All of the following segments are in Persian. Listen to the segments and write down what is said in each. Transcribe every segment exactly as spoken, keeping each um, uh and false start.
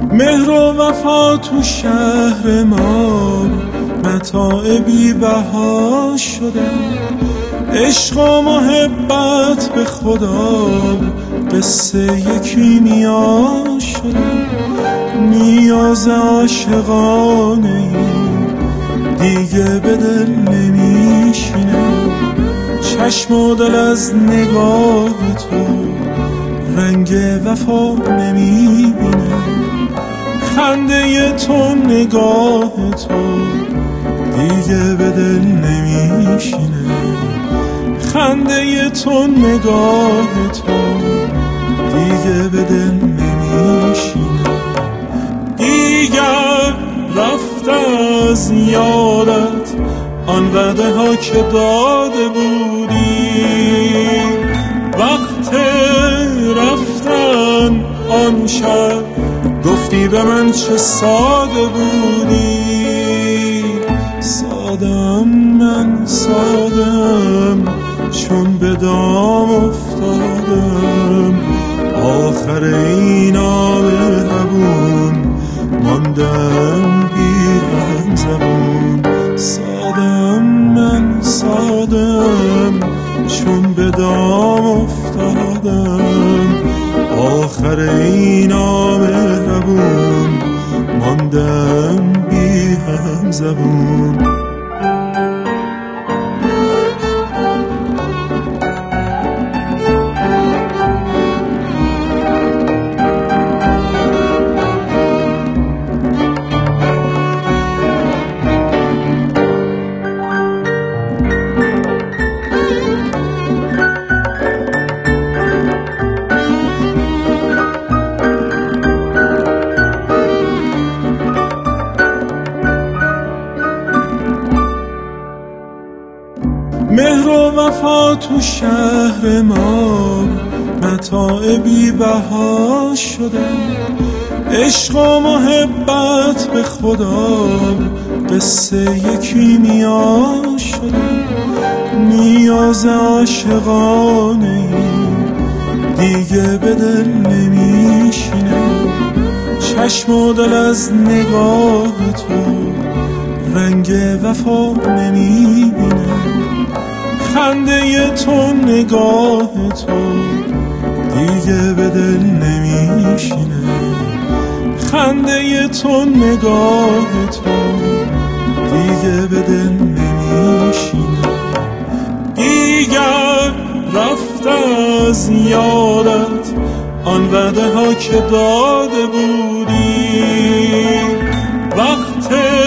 مهر و وفا تو شهر ما متاع بی بها شده، عشق و محبت به خدا قصه کیمیا شده. نیاز عاشقانه دیگه به دل نمیشینه، چشم و دل از نگاه تو رنگ وفا نمیبینه. خنده تو نگاه تو دیگه به دل نمیشینه، خنده تو نگاه تو دیگه به دل نمیشینه. دیگر رفت از یادت آن وعده ها که داده بودی، وقت رفتن آن شب گفتی به من چه ساده بودی. سادم من سادم چون به دام افتادم، آخر این آب هبون ماندم بی هم زبون. سادم من سادم چون به دام افتادم، آخر این آب هبون ماندم بی هم زبون. مهر و وفا تو شهر ما متاع بی بها شده، عشق و محبت به خدا قصه کیمیا شده. نیاز عاشقانه دیگه به دل نمیشینه، چشم و دل از نگاه تو رنگ وفا نمیبینه. خنده تو نگاه تو دیگه به دل نمیشینه، خنده تو نگاه تو دیگه به دل نمیشینه. دیگر رفت از یادت آن وعده ها که داده بودی، وقت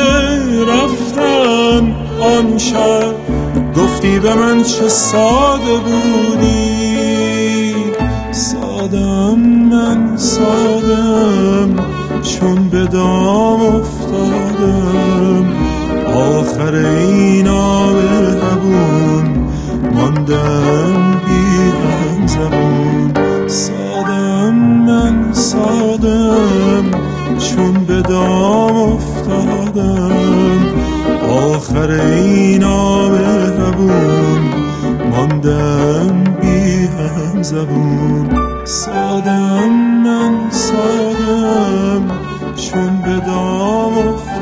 رفتن آن شب گفتی به من چه ساده بودی. سادم من سادم چون به دام افتادم، آخر این آب هبون ماندم بی هم زبون. سادم من سادم چون به دام افتادم، آخر این آب هبون ماندم بی هم زبون. سادم من سادم چون به دام افتادم،